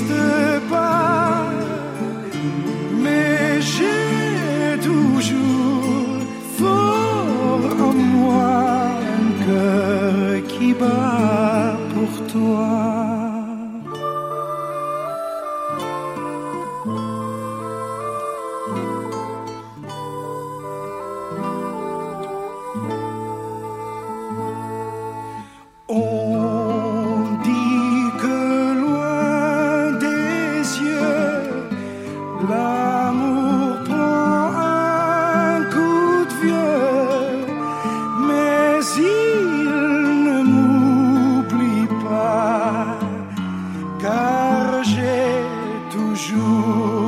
n'existe pas, mais j'ai toujours fort en moi un cœur qui bat pour toi. On dit que loin des yeux, l'amour prend un coup de vieux, mais il ne m'oublie pas, car j'ai toujours